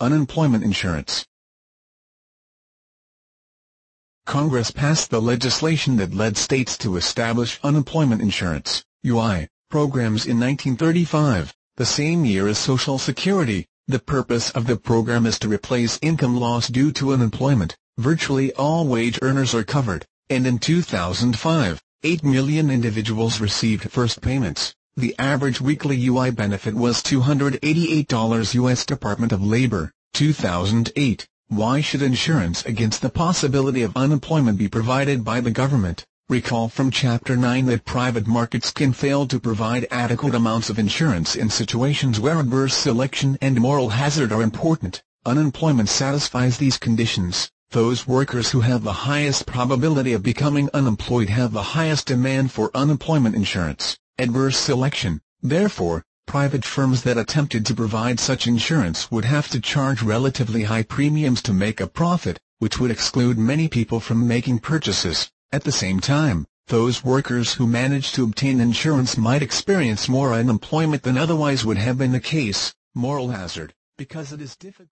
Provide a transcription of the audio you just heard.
Unemployment insurance. Congress passed the legislation that led states to establish unemployment insurance (UI) programs in 1935, the same year as Social Security. The purpose of the program is to replace income loss due to unemployment. Virtually all wage earners are covered, and in 2005, 8 million individuals received first payments. The average weekly UI benefit was $288 U.S. Department of Labor, 2008. Why should insurance against the possibility of unemployment be provided by the government? Recall from Chapter 9 that private markets can fail to provide adequate amounts of insurance in situations where adverse selection and moral hazard are important. Unemployment satisfies these conditions. Those workers who have the highest probability of becoming unemployed have the highest demand for unemployment insurance. Adverse selection. Therefore, private firms that attempted to provide such insurance would have to charge relatively high premiums to make a profit, which would exclude many people from making purchases. At the same time, those workers who manage to obtain insurance might experience more unemployment than otherwise would have been the case. Moral hazard. Because it is difficult